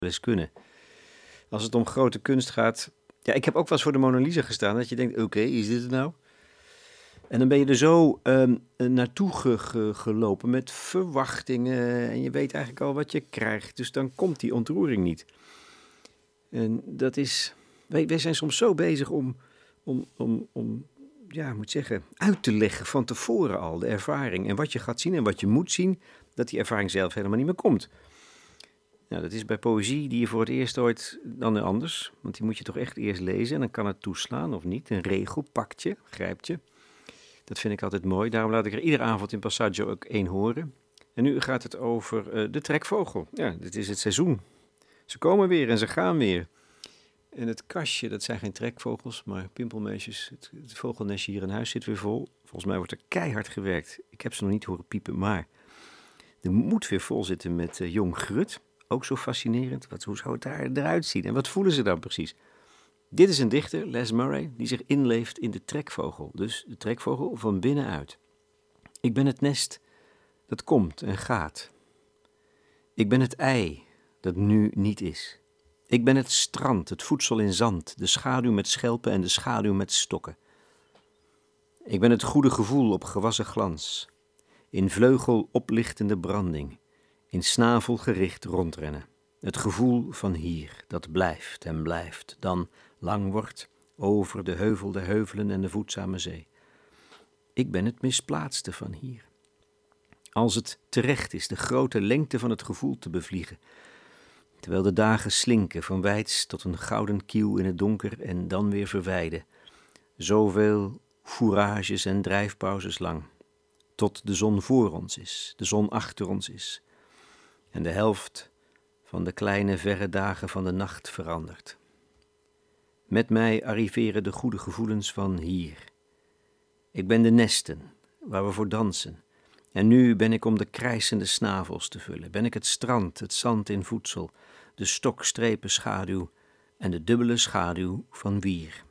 eens kunnen. Als het om grote kunst gaat. Ja, ik heb ook wel eens voor de Mona Lisa gestaan. Dat je denkt, oké, is dit het nou? En dan ben je er zo naartoe gelopen met verwachtingen. En je weet eigenlijk al wat je krijgt. Dus dan komt die ontroering niet. En dat is. Wij zijn soms zo bezig om ja, moet zeggen, uit te leggen van tevoren al de ervaring. En wat je gaat zien en wat je moet zien, dat die ervaring zelf helemaal niet meer komt. Nou, dat is bij poëzie die je voor het eerst hoort dan anders. Want die moet je toch echt eerst lezen en dan kan het toeslaan of niet. Een regel pakt je, grijpt je. Dat vind ik altijd mooi. Daarom laat ik er iedere avond in Passaggio ook één horen. En nu gaat het over de trekvogel. Ja, dit is het seizoen. Ze komen weer en ze gaan weer. En het kastje, dat zijn geen trekvogels, maar pimpelmeisjes. Het vogelnestje hier in huis zit weer vol. Volgens mij wordt er keihard gewerkt. Ik heb ze nog niet horen piepen, maar er moet weer vol zitten met jong grut. Ook zo fascinerend. Hoe zou het daar eruit zien? En wat voelen ze dan precies? Dit is een dichter, Les Murray, die zich inleeft in de trekvogel. Dus de trekvogel van binnenuit. Ik ben het nest dat komt en gaat. Ik ben het ei dat nu niet is. Ik ben het strand, het voedsel in zand, de schaduw met schelpen en de schaduw met stokken. Ik ben het goede gevoel op gewassen glans, in vleugel oplichtende branding, in snavel gericht rondrennen. Het gevoel van hier, dat blijft en blijft, dan lang wordt over de heuvel der heuvelen en de voedzame zee. Ik ben het misplaatste van hier. Als het terecht is de grote lengte van het gevoel te bevliegen, terwijl de dagen slinken van wijds tot een gouden kiel in het donker en dan weer verwijden. Zoveel fourages en drijfpauzes lang, tot de zon voor ons is, de zon achter ons is en de helft van de kleine verre dagen van de nacht verandert. Met mij arriveren de goede gevoelens van hier. Ik ben de nesten waar we voor dansen. En nu ben ik om de krijsende snavels te vullen. Ben ik het strand, het zand in voedsel, de stokstrepen schaduw en de dubbele schaduw van wier.